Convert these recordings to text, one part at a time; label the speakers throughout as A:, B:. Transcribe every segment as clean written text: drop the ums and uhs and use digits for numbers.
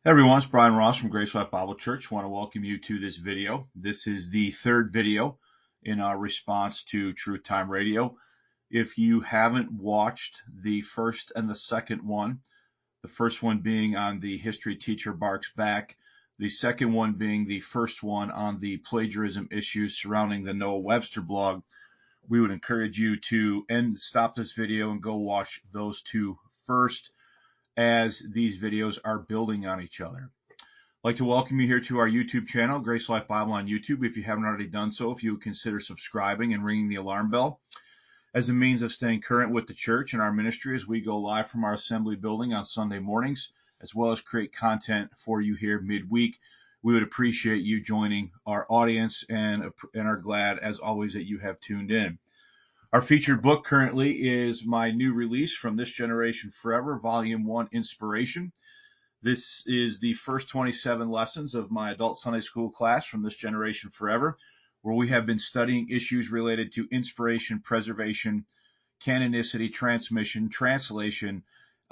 A: Everyone, it's Brian Ross from Grace Life Bible Church. I want to welcome you to this video. This is the third video in our response to Truth Time Radio. If you haven't watched the first and the second one, the first one being on the history teacher barks back, the second one being the first one on the plagiarism issues surrounding the Noah Webster blog, we would encourage you to stop this video and go watch those two first, as these videos are building on each other. I'd like to welcome you here to our YouTube channel, Grace Life Bible on YouTube. If you haven't already done so, if you would consider subscribing and ringing the alarm bell as a means of staying current with the church and our ministry as we go live from our assembly building on Sunday mornings, as well as create content for you here midweek. We would appreciate you joining our audience and are glad, as always, that you have tuned in. Our featured book currently is my new release, From This Generation Forever, Volume 1, Inspiration. This is the first 27 lessons of my adult Sunday school class, From This Generation Forever, where we have been studying issues related to inspiration, preservation, canonicity, transmission, translation,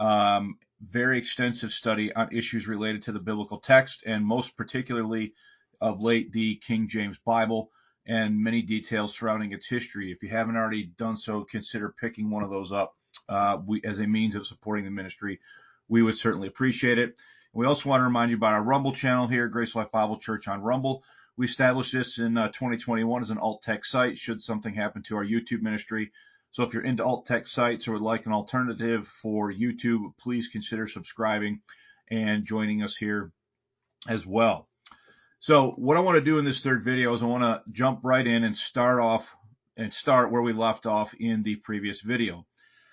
A: very extensive study on issues related to the biblical text, and most particularly of late, the King James Bible, and many details surrounding its history. If you haven't already done so, consider picking one of those up as a means of supporting the ministry. We would certainly appreciate it. We also want to remind you about our Rumble channel here, Grace Life Bible Church on Rumble. We established this in 2021 as an alt-tech site should something happen to our YouTube ministry. So if you're into alt-tech sites or would like an alternative for YouTube, please consider subscribing and joining us here as well. So what I want to do in this third video is I want to jump right in and start where we left off in the previous video.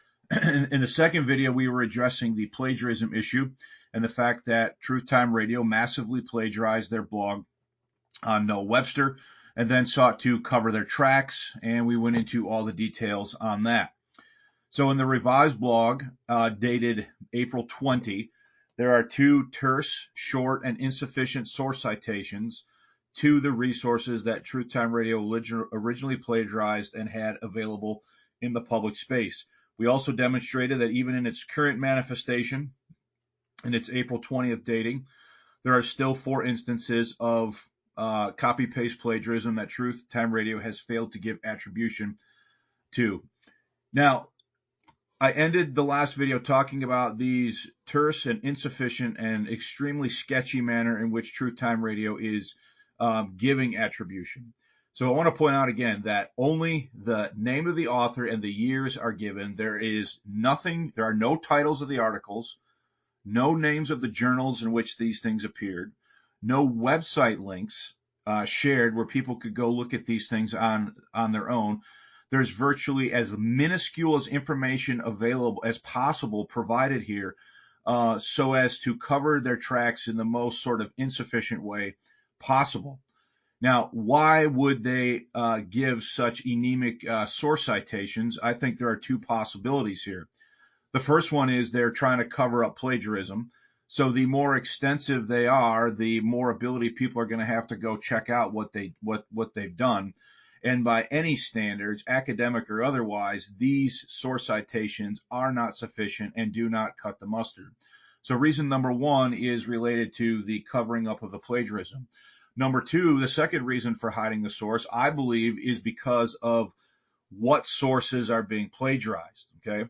A: In the second video, we were addressing the plagiarism issue and the fact that Truth Time Radio massively plagiarized their blog on Noah Webster and then sought to cover their tracks, and we went into all the details on that. So in the revised blog, dated April 20, there are two terse, short, and insufficient source citations to the resources that Truth Time Radio originally plagiarized and had available in the public space. We also demonstrated that even in its current manifestation, in its April 20th dating, there are still 4 instances of copy-paste plagiarism that Truth Time Radio has failed to give attribution to. Now, I ended the last video talking about these terse and insufficient and extremely sketchy manner in which Truth Time Radio is giving attribution. So I want to point out again that only the name of the author and the years are given. There are no titles of the articles, no names of the journals in which these things appeared, no website links shared where people could go look at these things on their own. There's virtually as minuscule as information available as possible provided here, so as to cover their tracks in the most sort of insufficient way possible. Now, why would they give such anemic source citations? I think there are 2 possibilities here. The first one is they're trying to cover up plagiarism. So the more extensive they are, the more ability people are going to have to go check out what they've done. And by any standards, academic or otherwise, these source citations are not sufficient and do not cut the mustard. So reason number 1 is related to the covering up of the plagiarism. Number 2, the second reason for hiding the source, I believe, is because of what sources are being plagiarized. Okay.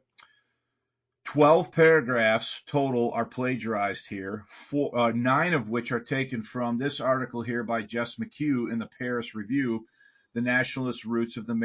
A: 12 paragraphs total are plagiarized here, 9 of which are taken from this article here by Jess McHugh in the Paris Review, The Nationalist Roots of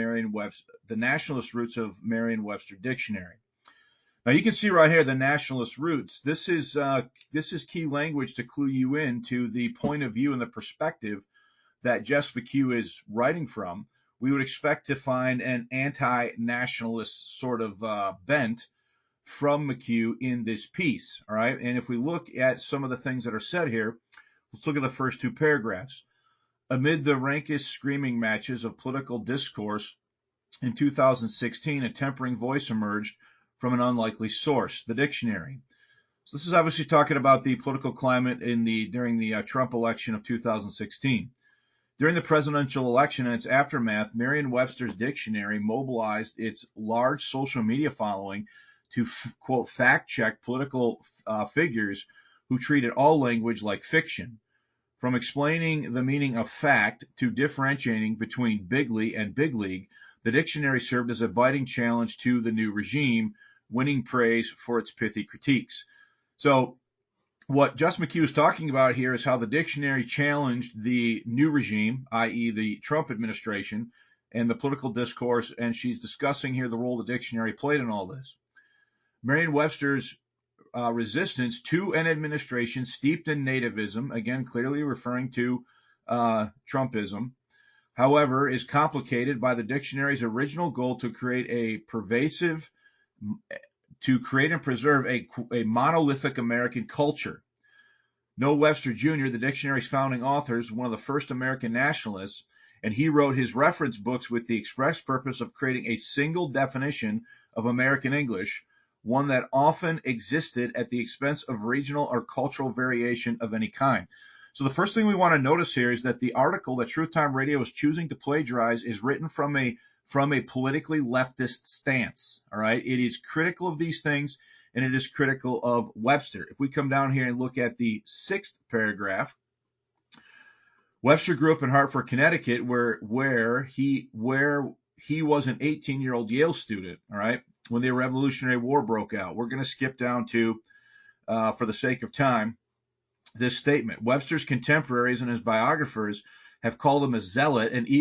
A: Merriam-Webster Dictionary. Now you can see right here the nationalist roots. This is key language to clue you in to the point of view and the perspective that Jess McHugh is writing from. We would expect to find an anti-nationalist sort of bent from McHugh in this piece, all right? And if we look at some of the things that are said here, let's look at the first 2 paragraphs. Amid the rankest screaming matches of political discourse in 2016, a tempering voice emerged from an unlikely source, the dictionary. So this is obviously talking about the political climate during the Trump election of 2016. During the presidential election and its aftermath, Merriam-Webster's dictionary mobilized its large social media following to, quote, fact-check political figures who treated all language like fiction. From explaining the meaning of fact to differentiating between bigly and big league, the dictionary served as a biting challenge to the new regime, winning praise for its pithy critiques. So what Jess McHugh is talking about here is how the dictionary challenged the new regime, i.e. the Trump administration, and the political discourse, and she's discussing here the role the dictionary played in all this. Merriam-Webster's resistance to an administration steeped in nativism, again clearly referring to Trumpism, however, is complicated by the dictionary's original goal to create and preserve a monolithic American culture. Noah Webster Jr., the dictionary's founding author, is one of the first American nationalists, and he wrote his reference books with the express purpose of creating a single definition of American English, one that often existed at the expense of regional or cultural variation of any kind. So the first thing we want to notice here is that the article that Truth Time Radio is choosing to plagiarize is written from a politically leftist stance. All right. It is critical of these things, and it is critical of Webster. If we come down here and look at the 6th paragraph, Webster grew up in Hartford, Connecticut, where he was an 18-year-old Yale student, all right, when the Revolutionary War broke out. We're going to skip down to, for the sake of time, this statement. Webster's contemporaries and his biographers have called him a zealot, and he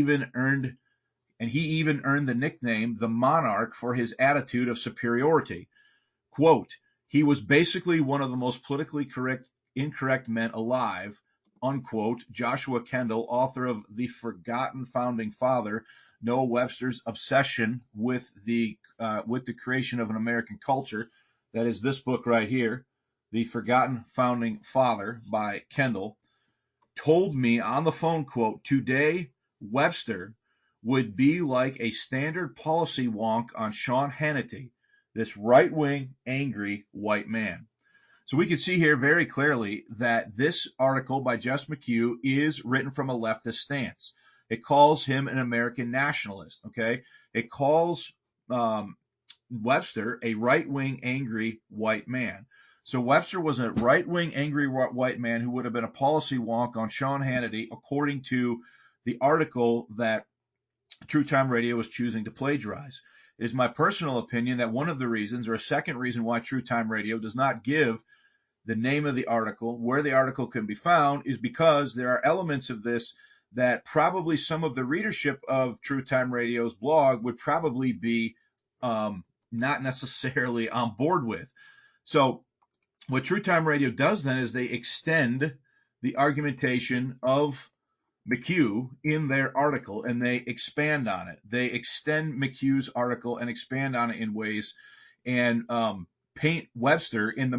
A: even earned the nickname the Monarch for his attitude of superiority. Quote, he was basically one of the most politically incorrect men alive, unquote. Joshua Kendall, author of The Forgotten Founding Father, Noah Webster's obsession with the creation of an American culture. That is this book right here, The Forgotten Founding Father by Kendall, told me on the phone, quote, today Webster would be like a standard policy wonk on Sean Hannity, this right-wing, angry white man. So we can see here very clearly that this article by Jess McHugh is written from a leftist stance. It calls him an American nationalist, okay? It calls Webster a right-wing, angry white man. So Webster was a right-wing, angry white man who would have been a policy wonk on Sean Hannity, according to the article that True Time Radio was choosing to plagiarize. It is my personal opinion that one of the reasons, or a second reason why True Time Radio does not give the name of the article, where the article can be found, is because there are elements of this that probably some of the readership of True Time Radio's blog would probably be not necessarily on board with. So what True Time Radio does then is they extend the argumentation of McHugh in their article, and they expand on it. They extend McHugh's article and expand on it in ways, and paint Webster in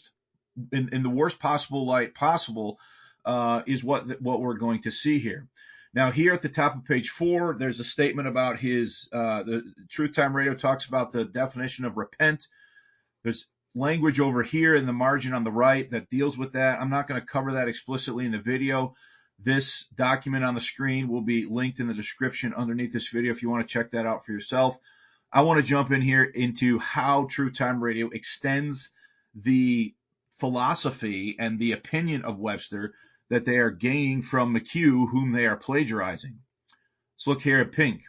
A: the worst possible light possible, is what we're going to see here. Now, here at the top of page 4, there's a statement about the Truth Time Radio talks about the definition of repent. There's language over here in the margin on the right that deals with that. I'm not going to cover that explicitly in the video. This document on the screen will be linked in the description underneath this video if you want to check that out for yourself. I want to jump in here into how True Time Radio extends the philosophy and the opinion of Webster that they are gaining from McHugh, whom they are plagiarizing. Let's look here at pink.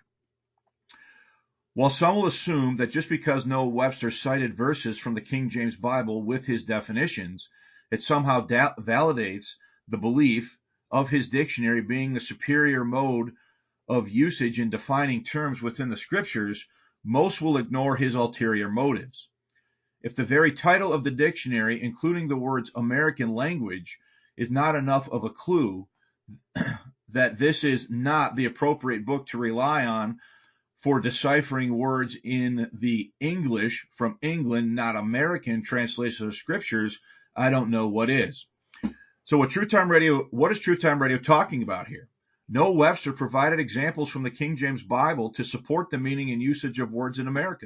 A: While some will assume that just because Noah Webster cited verses from the King James Bible with his definitions, it somehow validates the belief of his dictionary being the superior mode of usage in defining terms within the scriptures, most will ignore his ulterior motives. If the very title of the dictionary, including the words American language, is not enough of a clue that this is not the appropriate book to rely on for deciphering words in the English from England, not American translation of scriptures, I don't know what is. So what is True Time Radio talking about here? Noah Webster provided examples from the King James Bible to support the meaning and usage of words in America.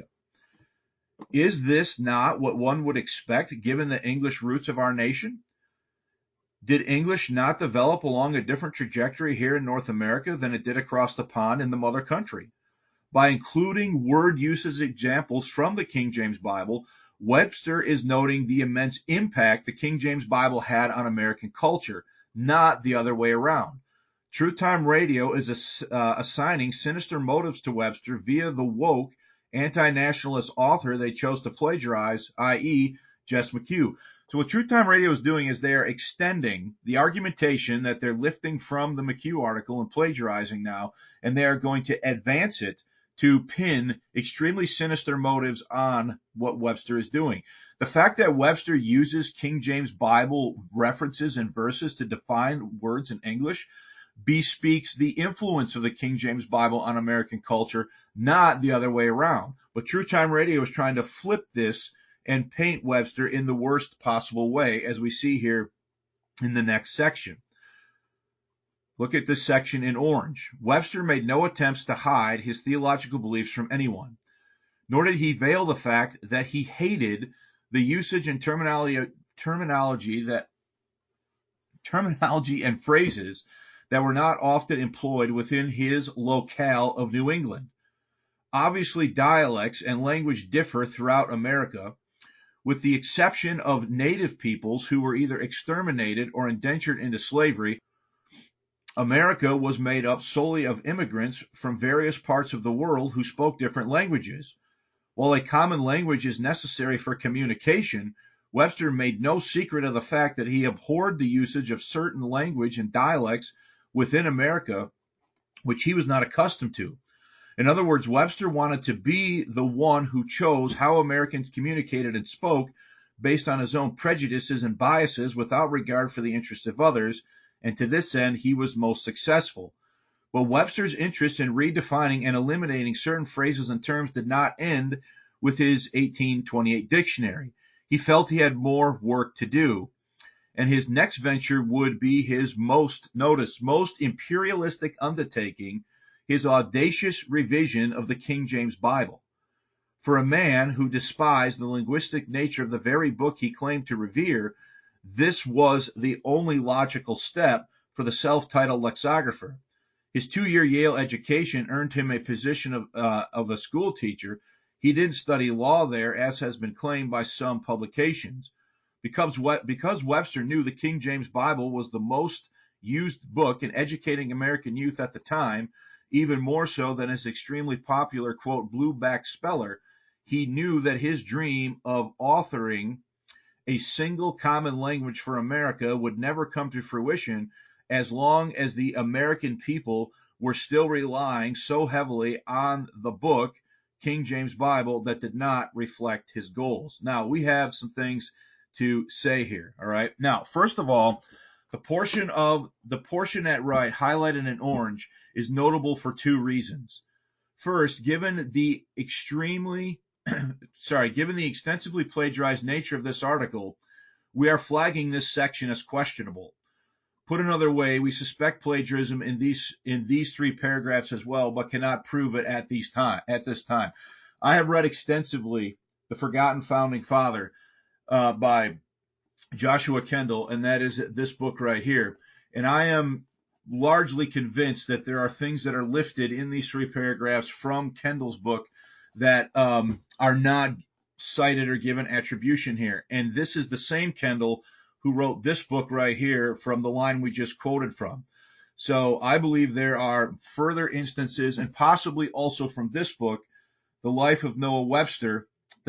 A: Is this not what one would expect given the English roots of our nation? Did English not develop along a different trajectory here in North America than it did across the pond in the mother country? By including word usage examples from the King James Bible, Webster is noting the immense impact the King James Bible had on American culture, not the other way around. True Time Radio is assigning sinister motives to Webster via the woke, anti-nationalist author they chose to plagiarize, i.e., Jess McHugh. So what True Time Radio is doing is they are extending the argumentation that they're lifting from the McHugh article and plagiarizing now, and they are going to advance it to pin extremely sinister motives on what Webster is doing. The fact that Webster uses King James Bible references and verses to define words in English bespeaks the influence of the King James Bible on American culture, not the other way around. But True Time Radio is trying to flip this and paint Webster in the worst possible way, as we see here in the next section. Look at this section in orange. Webster made no attempts to hide his theological beliefs from anyone, nor did he veil the fact that he hated the usage and terminology and phrases that were not often employed within his locale of New England. Obviously, dialects and language differ throughout America, with the exception of native peoples who were either exterminated or indentured into slavery. America was made up solely of immigrants from various parts of the world who spoke different languages. While a common language is necessary for communication, Webster made no secret of the fact that he abhorred the usage of certain language and dialects within America, which he was not accustomed to. In other words, Webster wanted to be the one who chose how Americans communicated and spoke based on his own prejudices and biases without regard for the interests of others, and to this end, he was most successful. But Webster's interest in redefining and eliminating certain phrases and terms did not end with his 1828 dictionary. He felt he had more work to do, and his next venture would be his most imperialistic undertaking, his audacious revision of the King James Bible. For a man who despised the linguistic nature of the very book he claimed to revere, this was the only logical step for the self-titled lexicographer. His 2-year Yale education earned him a position of a school teacher. He didn't study law there, as has been claimed by some publications. Because Webster knew the King James Bible was the most used book in educating American youth at the time, even more so than his extremely popular, quote, blueback speller, he knew that his dream of authoring a single common language for America would never come to fruition as long as the American people were still relying so heavily on the book, King James Bible, that did not reflect his goals. Now, we have some things to say here, all right? Now, first of all, the portion at right, highlighted in orange, is notable for two reasons. First, given the extensively plagiarized nature of this article, we are flagging this section as questionable. Put another way, we suspect plagiarism in these 3 paragraphs as well, but cannot prove it at this time. I have read extensively The Forgotten Founding Father by Joshua Kendall, and that is this book right here. And I am largely convinced that there are things that are lifted in these 3 paragraphs from Kendall's book that are not cited or given attribution here. And this is the same Kendall who wrote this book right here from the line we just quoted from. So I believe there are further instances, and possibly also from this book, The Life of Noah Webster, The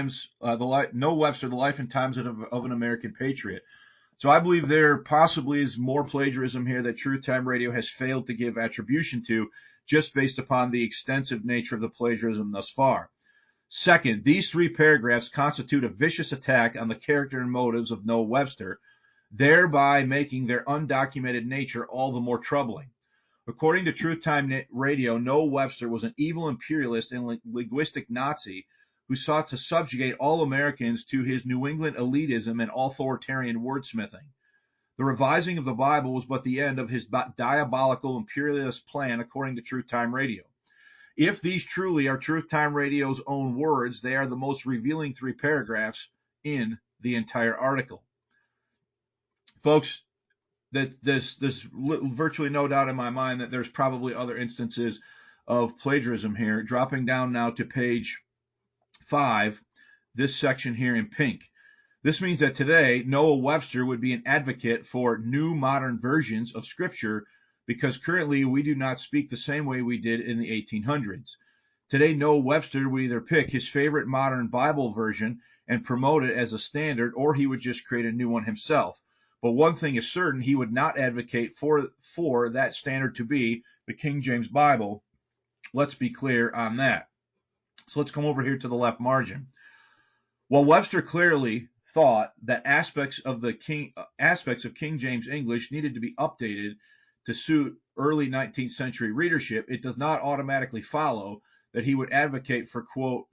A: Life and Times of an American Patriot. So I believe there possibly is more plagiarism here that True Time Radio has failed to give attribution to, just based upon the extensive nature of the plagiarism thus far. Second, these 3 paragraphs constitute a vicious attack on the character and motives of Noah Webster, thereby making their undocumented nature all the more troubling. According to True Time Radio, Noah Webster was an evil imperialist and linguistic Nazi who sought to subjugate all Americans to his New England elitism and authoritarian wordsmithing. The revising of the Bible was but the end of his diabolical imperialist plan, according to True Time Radio. If these truly are True Time Radio's own words, they are the most revealing 3 paragraphs in the entire article. Folks, there's virtually no doubt in my mind that there's probably other instances of plagiarism here. Dropping down now to page 5, this section here in pink. This means that today Noah Webster would be an advocate for new modern versions of Scripture because currently we do not speak the same way we did in the 1800s. Today Noah Webster would either pick his favorite modern Bible version and promote it as a standard, or he would just create a new one himself. But one thing is certain, he would not advocate for that standard to be the King James Bible. Let's be clear on that. So let's come over here to the left margin. While Webster clearly thought that aspects of King James English needed to be updated to suit early 19th century readership, it does not automatically follow that he would advocate for quote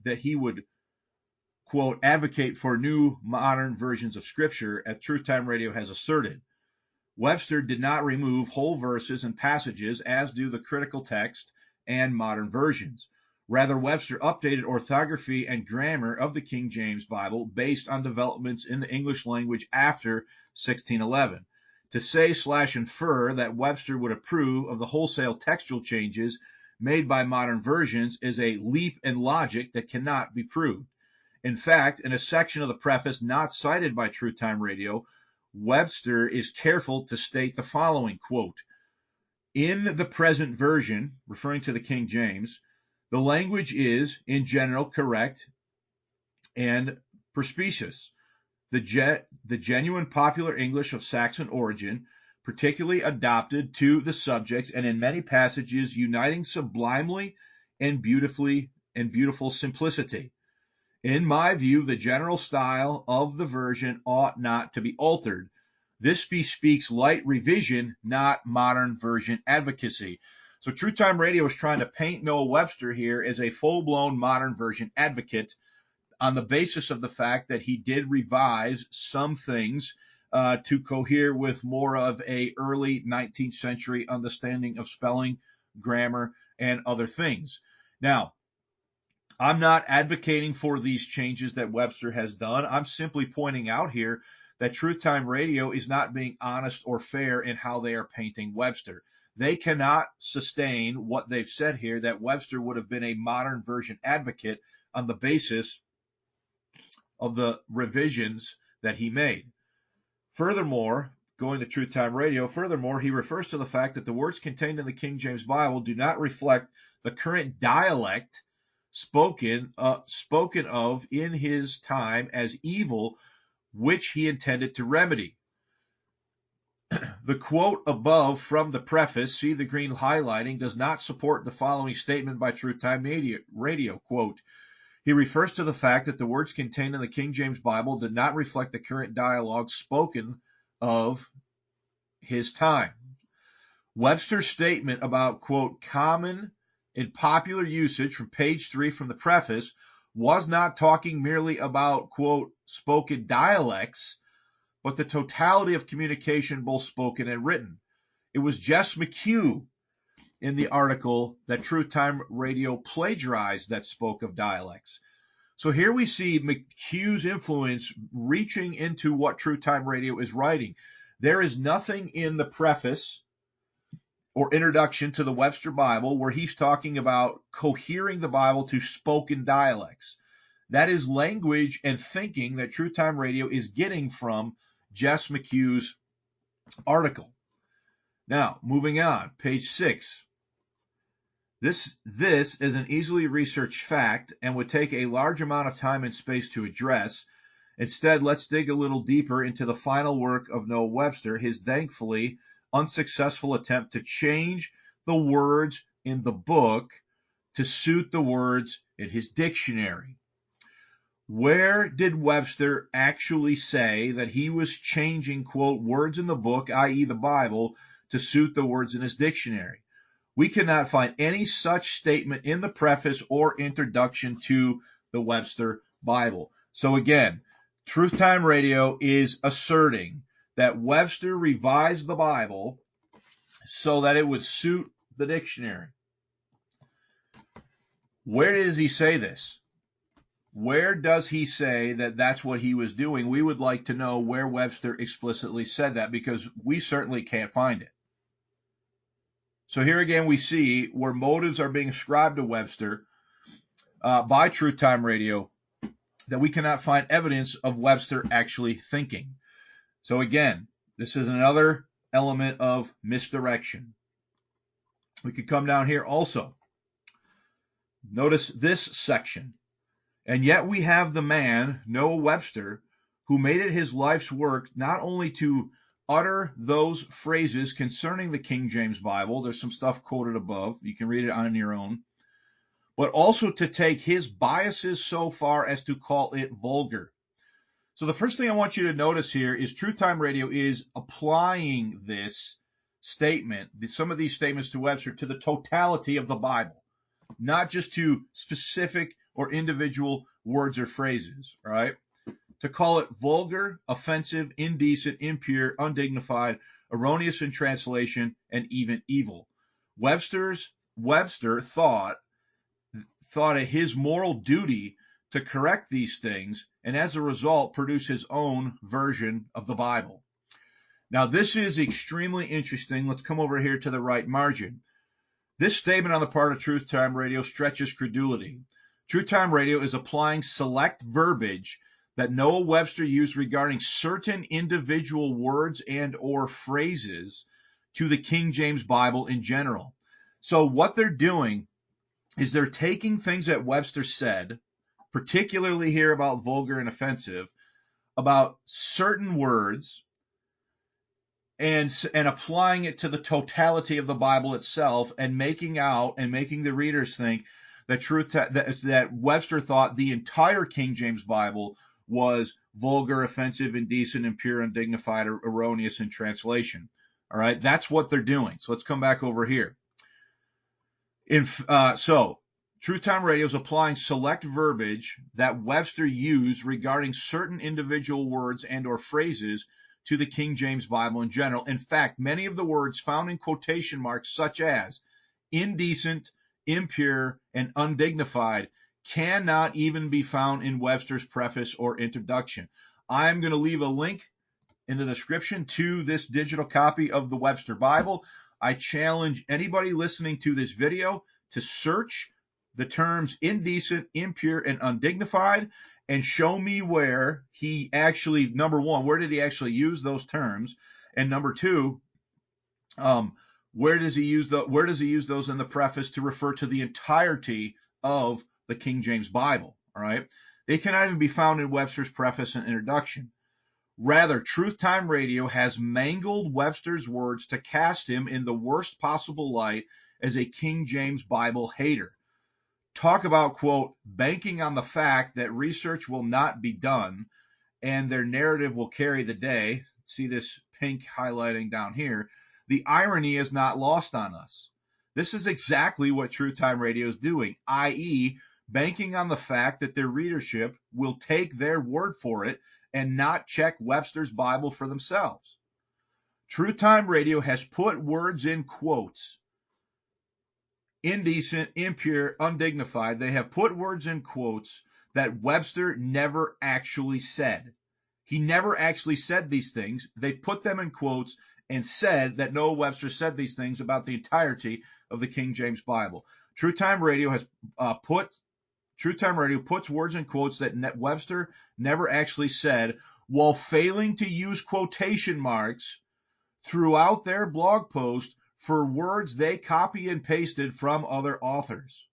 A: advocate for new modern versions of Scripture, as Truth Time Radio has asserted. Webster did not remove whole verses and passages, as do the critical text and modern versions. Rather, Webster updated orthography and grammar of the King James Bible based on developments in the English language after 1611. To say/infer that Webster would approve of the wholesale textual changes made by modern versions is a leap in logic that cannot be proved. In fact, in a section of the preface not cited by True Time Radio, Webster is careful to state the following, quote, "In the present version," referring to the King James, "the language is, in general, correct and perspicuous. The genuine popular English of Saxon origin, particularly adopted to the subjects and in many passages uniting sublimely and beautiful simplicity. In my view, the general style of the version ought not to be altered. This bespeaks light revision, not modern version advocacy." So True Time Radio is trying to paint Noah Webster here as a full-blown modern version advocate on the basis of the fact that he did revise some things to cohere with more of a early 19th century understanding of spelling, grammar, and other things. Now, I'm not advocating for these changes that Webster has done. I'm simply pointing out here that Truth Time Radio is not being honest or fair in how they are painting Webster. They cannot sustain what they've said here, that Webster would have been a modern version advocate on the basis of the revisions that he made. Furthermore, going to Truth Time Radio, he refers to the fact that the words contained in the King James Bible do not reflect the current dialect spoken of in his time as evil, which he intended to remedy. The quote above from the preface, see the green highlighting, does not support the following statement by Truth Time Radio. Quote, "He refers to the fact that the words contained in the King James Bible did not reflect the current dialogue spoken of his time." Webster's statement about, quote, "common in popular usage" from page 3 from the preface was not talking merely about, quote, spoken dialects, but the totality of communication, both spoken and written. It was Jess McHugh in the article that Truth Time Radio plagiarized that spoke of dialects. So here we see McHugh's influence reaching into what Truth Time Radio is writing. There is nothing in the preface or introduction to the Webster Bible where he's talking about cohering the Bible to spoken dialects. That is language and thinking that True Time Radio is getting from Jess McHugh's article. Now, moving on, page 6. This is an easily researched fact and would take a large amount of time and space to address. Instead, let's dig a little deeper into the final work of Noah Webster, his thankfully unsuccessful attempt to change the words in the book to suit the words in his dictionary. Where did Webster actually say that he was changing, quote, words in the book, i.e. the Bible, to suit the words in his dictionary? We cannot find any such statement in the preface or introduction to the Webster Bible. So again, Truth Time Radio is asserting that Webster revised the Bible so that it would suit the dictionary. Where does he say this? Where does he say that that's what he was doing? We would like to know where Webster explicitly said that, because we certainly can't find it. So here again we see where motives are being ascribed to Webster by Truth Time Radio that we cannot find evidence of Webster actually thinking. So again, this is another element of misdirection. We could come down here also. Notice this section. And yet we have the man, Noah Webster, who made it his life's work not only to utter those phrases concerning the King James Bible, there's some stuff quoted above, you can read it on your own, but also to take his biases so far as to call it vulgar. So the first thing I want you to notice here is Truth Time Radio is applying this statement, some of these statements to Webster, to the totality of the Bible, not just to specific or individual words or phrases, right? To call it vulgar, offensive, indecent, impure, undignified, erroneous in translation, and even evil. Webster thought it his moral duty to correct these things, and as a result, produce his own version of the Bible. Now, this is extremely interesting. Let's come over here to the right margin. This statement on the part of Truth Time Radio stretches credulity. Truth Time Radio is applying select verbiage that Noah Webster used regarding certain individual words and or phrases to the King James Bible in general. So what they're doing is they're taking things that Webster said, particularly here about vulgar and offensive, about certain words, and applying it to the totality of the Bible itself, and making the readers think that Webster thought the entire King James Bible was vulgar, offensive, indecent, impure, undignified, or erroneous in translation. All right, that's what they're doing. So let's come back over here. So Truth Time Radio is applying select verbiage that Webster used regarding certain individual words and or phrases to the King James Bible in general. In fact, many of the words found in quotation marks, such as indecent, impure, and undignified, cannot even be found in Webster's preface or introduction. I'm going to leave a link in the description to this digital copy of the Webster Bible. I challenge anybody listening to this video to search the terms indecent, impure, and undignified, and show me where he actually, number one, where did he actually use those terms? And number two, where does he use those in the preface to refer to the entirety of the King James Bible? All right. They cannot even be found in Webster's preface and introduction. Rather, Truth Time Radio has mangled Webster's words to cast him in the worst possible light as a King James Bible hater. Talk about, quote, banking on the fact that research will not be done and their narrative will carry the day. See this pink highlighting down here. The irony is not lost on us. This is exactly what Truth Time Radio is doing, i.e., banking on the fact that their readership will take their word for it and not check Webster's Bible for themselves. Truth Time Radio has put words in quotes. Indecent, impure, undignified. They have put words in quotes that Webster never actually said. He never actually said these things. They put them in quotes and said that Noah Webster said these things about the entirety of the King James Bible. Truth Time Radio puts words in quotes that Webster never actually said, while failing to use quotation marks throughout their blog post for words they copy and pasted from other authors.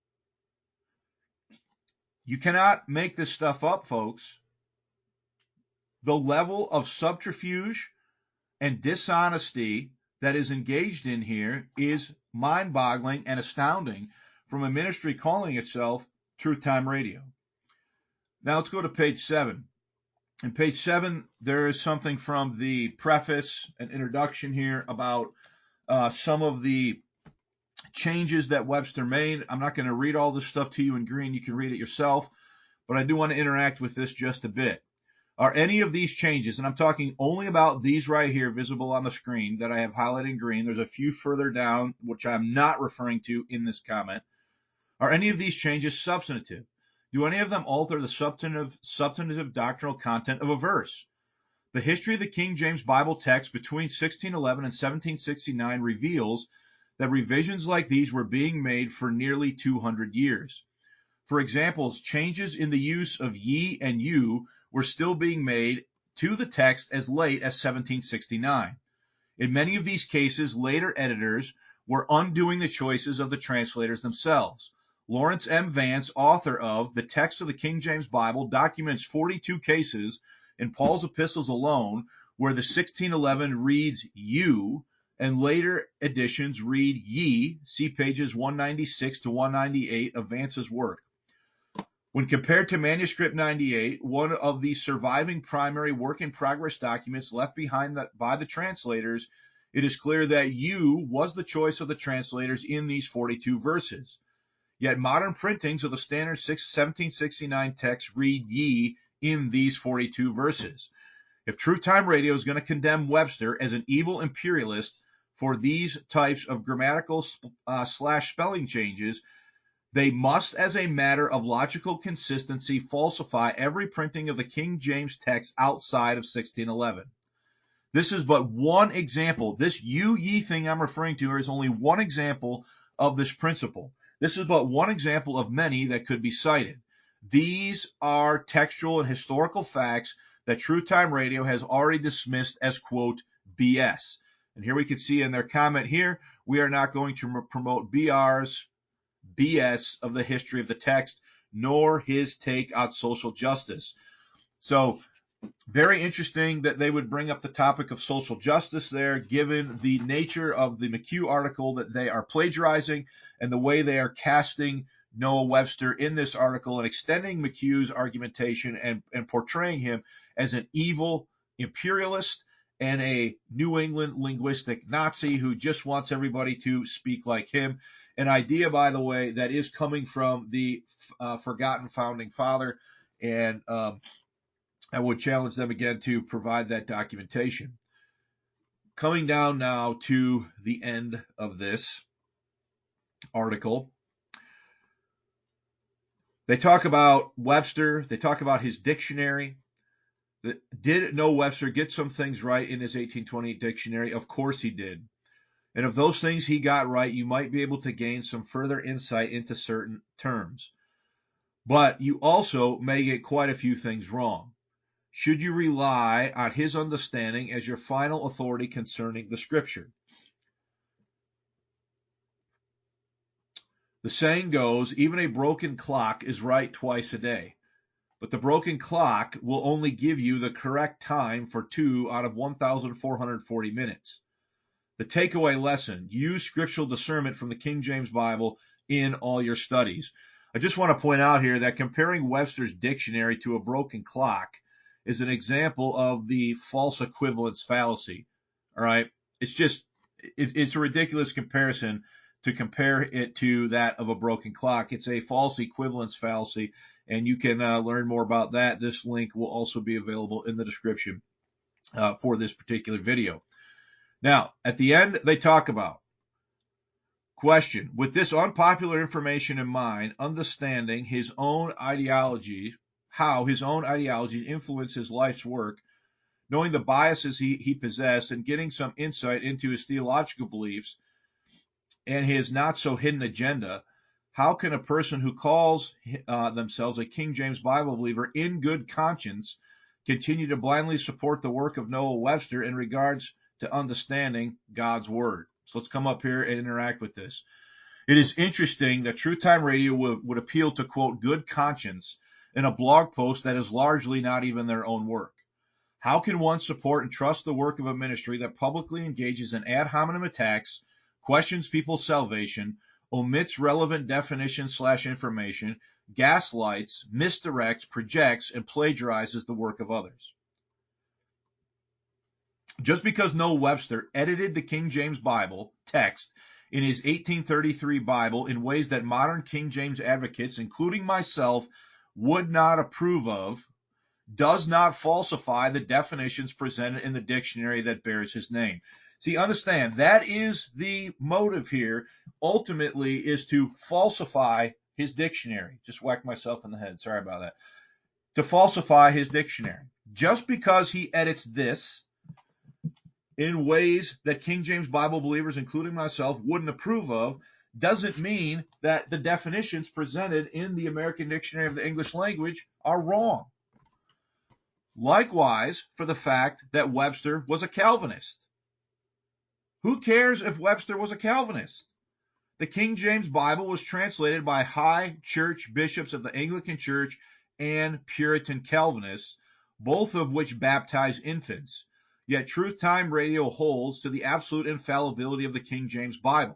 A: You cannot make this stuff up, folks. The level of subterfuge and dishonesty that is engaged in here is mind-boggling and astounding from a ministry calling itself Truth Time Radio. Now let's go to page 7. In page 7, there is something from the preface and introduction here about some of the changes that Webster made. I'm not going to read all this stuff to you in green. You can read it yourself, but I do want to interact with this just a bit. Are any of these changes, and I'm talking only about these right here visible on the screen that I have highlighted in green. There's a few further down, which I'm not referring to in this comment. Are any of these changes substantive? Do any of them alter the substantive doctrinal content of a verse? The history of the King James Bible text between 1611 and 1769 reveals that revisions like these were being made for nearly 200 years. For example, changes in the use of ye and you were still being made to the text as late as 1769. In many of these cases, later editors were undoing the choices of the translators themselves. Lawrence M. Vance, author of The Text of the King James Bible, documents 42 cases in Paul's epistles alone where the 1611 reads you, and later editions read ye. See pages 196 to 198 of Vance's work. When compared to Manuscript 98, one of the surviving primary work-in-progress documents left behind by the translators, it is clear that you was the choice of the translators in these 42 verses. Yet modern printings of the standard 1769 text read ye in these 42 verses. If True Time Radio is going to condemn Webster as an evil imperialist for these types of grammatical / spelling changes, they must, as a matter of logical consistency, falsify every printing of the King James text outside of 1611. This is but one example. This you, ye thing I'm referring to is only one example of this principle. This is but one example of many that could be cited. These are textual and historical facts that True Time Radio has already dismissed as, quote, BS. And here we can see in their comment here, we are not going to promote BR's BS of the history of the text, nor his take on social justice. So, very interesting that they would bring up the topic of social justice there, given the nature of the McHugh article that they are plagiarizing and the way they are casting Noah Webster in this article and extending McHugh's argumentation and portraying him as an evil imperialist and a New England linguistic Nazi who just wants everybody to speak like him. An idea, by the way, that is coming from the forgotten founding father, and I would challenge them again to provide that documentation. Coming down now to the end of this article, they talk about Webster, they talk about his dictionary. Did Noah Webster get some things right in his 1828 dictionary? Of course he did. And of those things he got right, you might be able to gain some further insight into certain terms. But you also may get quite a few things wrong. Should you rely on his understanding as your final authority concerning the scripture? The saying goes, even a broken clock is right twice a day. But the broken clock will only give you the correct time for 2 out of 1,440 minutes. The takeaway lesson, use scriptural discernment from the King James Bible in all your studies. I just want to point out here that comparing Webster's dictionary to a broken clock is an example of the false equivalence fallacy. All right. It's a ridiculous comparison to compare it to that of a broken clock. It's a false equivalence fallacy, and you can learn more about that. This link will also be available in the description for this particular video. Now, at the end, they talk about question. With this unpopular information in mind, understanding his own ideology, how his own ideology influenced his life's work, knowing the biases he possessed, and getting some insight into his theological beliefs and his not-so-hidden agenda, how can a person who calls themselves a King James Bible believer in good conscience continue to blindly support the work of Noah Webster in regards to understanding God's Word? So let's come up here and interact with this. It is interesting that True Time Radio would appeal to, quote, good conscience in a blog post that is largely not even their own work. How can one support and trust the work of a ministry that publicly engages in ad hominem attacks, questions people's salvation, omits relevant definitions / information, gaslights, misdirects, projects, and plagiarizes the work of others? Just because Noah Webster edited the King James Bible text in his 1833 Bible in ways that modern King James advocates, including myself, would not approve of, does not falsify the definitions presented in the dictionary that bears his name. See, understand, that is the motive here, ultimately, is to falsify his dictionary. Just whacked myself in the head. Sorry about that. To falsify his dictionary. Just because he edits this in ways that King James Bible believers, including myself, wouldn't approve of, doesn't mean that the definitions presented in the American Dictionary of the English Language are wrong. Likewise, for the fact that Webster was a Calvinist. Who cares if Webster was a Calvinist? The King James Bible was translated by high church bishops of the Anglican Church and Puritan Calvinists, both of which baptize infants. Yet Truth Time Radio holds to the absolute infallibility of the King James Bible.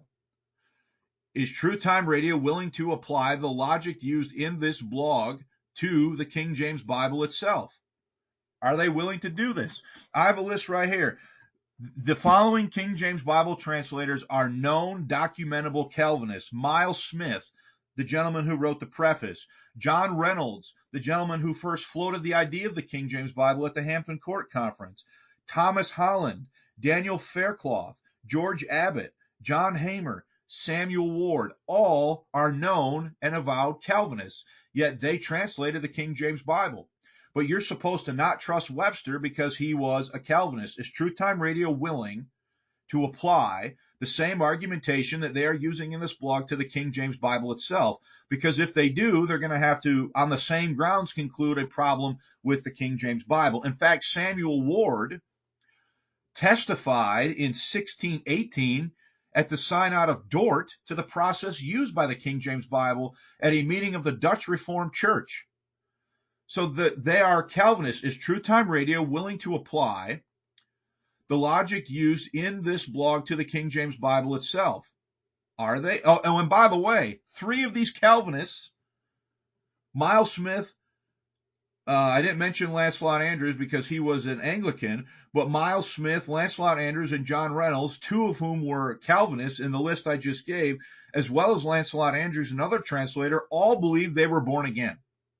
A: Is Truth Time Radio willing to apply the logic used in this blog to the King James Bible itself? Are they willing to do this? I have a list right here. The following King James Bible translators are known documentable Calvinists: Miles Smith, the gentleman who wrote the preface; John Reynolds, the gentleman who first floated the idea of the King James Bible at the Hampton Court Conference; Thomas Holland, Daniel Faircloth, George Abbott, John Hamer, Samuel Ward. All are known and avowed Calvinists, yet they translated the King James Bible. But you're supposed to not trust Webster because he was a Calvinist. Is Truth Time Radio willing to apply the same argumentation that they are using in this blog to the King James Bible itself? Because if they do, they're going to have to, on the same grounds, conclude a problem with the King James Bible. In fact, Samuel Ward testified in 1618 at the Synod of Dort to the process used by the King James Bible at a meeting of the Dutch Reformed Church. So that they are Calvinists. Is Truth Time Radio willing to apply the logic used in this blog to the King James Bible itself? Are they? Oh, and by the way, 3 of these Calvinists, Miles Smith, I didn't mention Lancelot Andrewes because he was an Anglican, but Miles Smith, Lancelot Andrewes, and John Reynolds, 2 of whom were Calvinists in the list I just gave, as well as Lancelot Andrewes, another translator, all believed they were born again.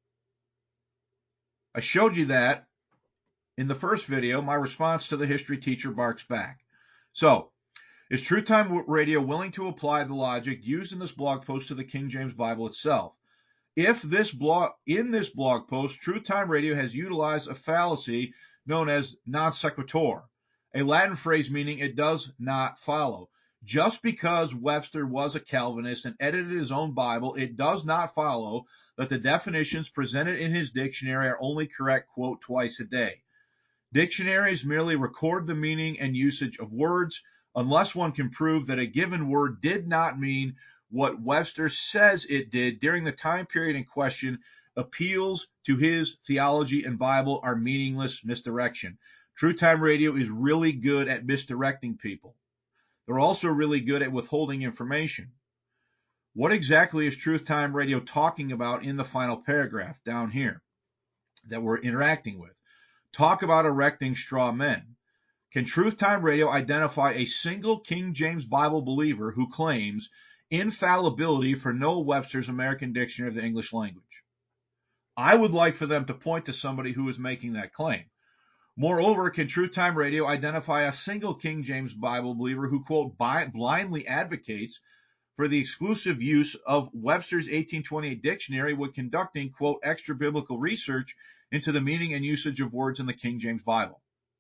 A: I showed you that in the first video, my response to the history teacher barks back. So, is Truth Time Radio willing to apply the logic used in this blog post to the King James Bible itself? If in this blog post, Truth Time Radio has utilized a fallacy known as non sequitur, a Latin phrase meaning it does not follow. Just because Webster was a Calvinist and edited his own Bible, it does not follow that the definitions presented in his dictionary are only correct, quote, twice a day. Dictionaries merely record the meaning and usage of words unless one can prove that a given word did not mean what Webster says it did during the time period in question. Appeals to his theology and Bible are meaningless misdirection. Truth Time Radio is really good at misdirecting people. They're also really good at withholding information. What exactly is Truth Time Radio talking about in the final paragraph down here that we're interacting with? Talk about erecting straw men. Can Truth Time Radio identify a single King James Bible believer who claims infallibility for Noah Webster's American Dictionary of the English Language? I would like for them to point to somebody who is making that claim. Moreover, can Truth Time Radio identify a single King James Bible believer who, quote, blindly advocates for the exclusive use of Webster's 1828 dictionary when conducting, quote, extra biblical research into the meaning and usage of words in the King James Bible?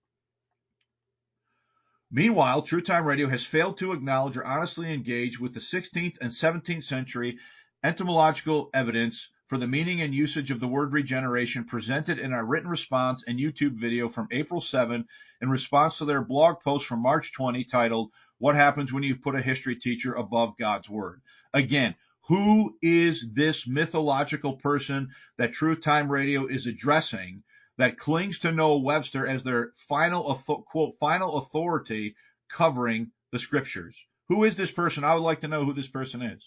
A: Meanwhile, Truth Time Radio has failed to acknowledge or honestly engage with the 16th and 17th century etymological evidence for the meaning and usage of the word regeneration presented in our written response and YouTube video from April 7 in response to their blog post from March 20 titled, What Happens When You Put a History Teacher Above God's Word? Again, who is this mythological person that Truth Time Radio is addressing that clings to Noah Webster as their quote, final authority covering the scriptures? Who is this person? I would like to know who this person is.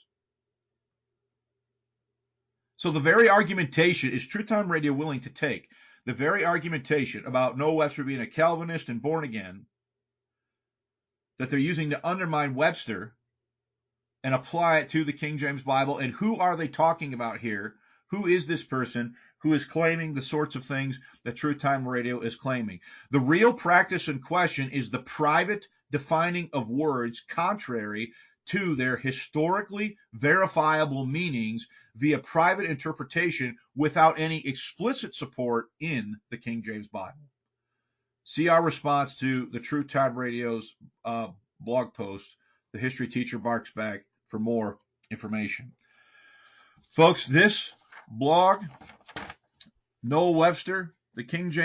A: So the very argumentation, is Truth Time Radio willing to take the very argumentation about Noah Webster being a Calvinist and born again that they're using to undermine Webster and apply it to the King James Bible? And who are they talking about here? Who is this person who is claiming the sorts of things that Truth Time Radio is claiming? The real practice in question is the private defining of words contrary to their historically verifiable meanings via private interpretation without any explicit support in the King James Bible. See our response to the Truth Time Radio's blog post, The History Teacher Barks Back, for more information. Folks, this blog, Noah Webster, the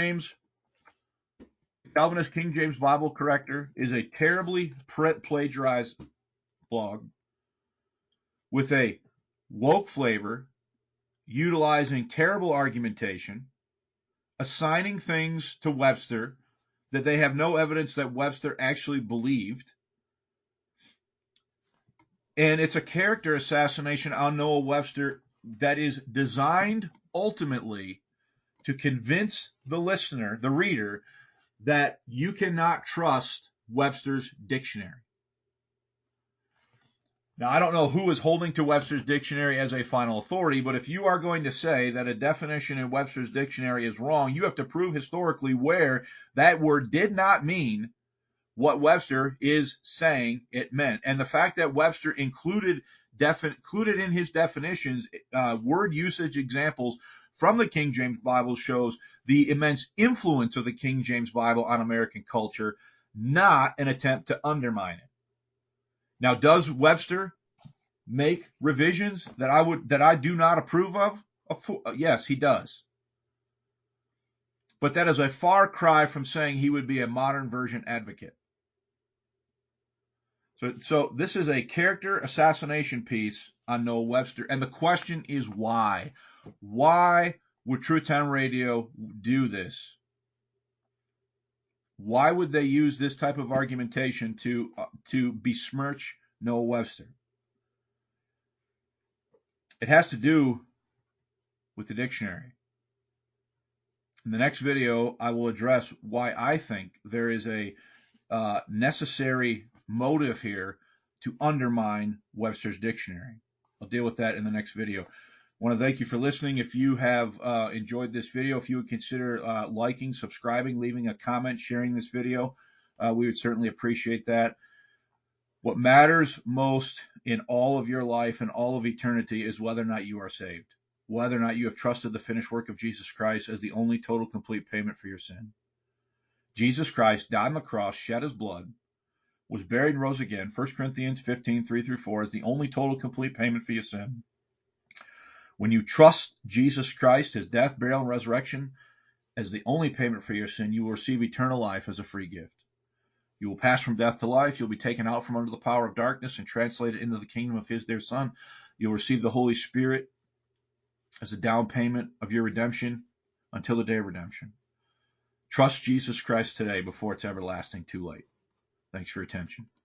A: Calvinist King James Bible Corrector, is a terribly plagiarized blog with a woke flavor, utilizing terrible argumentation, assigning things to Webster that they have no evidence that Webster actually believed. And it's a character assassination on Noah Webster that is designed ultimately to convince the listener, the reader, that you cannot trust Webster's dictionary. Now, I don't know who is holding to Webster's dictionary as a final authority, but if you are going to say that a definition in Webster's dictionary is wrong, you have to prove historically where that word did not mean what Webster is saying it meant. And the fact that Webster included in his definitions word usage examples from the King James Bible shows the immense influence of the King James Bible on American culture, not an attempt to undermine it. Now, does Webster make revisions that I do not approve of? Yes, he does. But that is a far cry from saying he would be a modern version advocate. So this is a character assassination piece on Noah Webster, and the question is why? Why would Truth Time Radio do this? Why would they use this type of argumentation to besmirch Noah Webster? It has to do with the dictionary. In the next video, I will address why I think there is a necessary motive here to undermine Webster's dictionary. I'll deal with that in the next video. I want to thank you for listening. If you have enjoyed this video, if you would consider liking, subscribing, leaving a comment, sharing this video, we would certainly appreciate that. What matters most in all of your life and all of eternity is whether or not you are saved, whether or not you have trusted the finished work of Jesus Christ as the only total complete payment for your sin. Jesus Christ died on the cross, shed his blood, was buried and rose again. 1 Corinthians 15, 3-4 is the only total complete payment for your sin. When you trust Jesus Christ, his death, burial, and resurrection as the only payment for your sin, you will receive eternal life as a free gift. You will pass from death to life. You'll be taken out from under the power of darkness and translated into the kingdom of his dear Son. You'll receive the Holy Spirit as a down payment of your redemption until the day of redemption. Trust Jesus Christ today before it's everlasting too late. Thanks for your attention.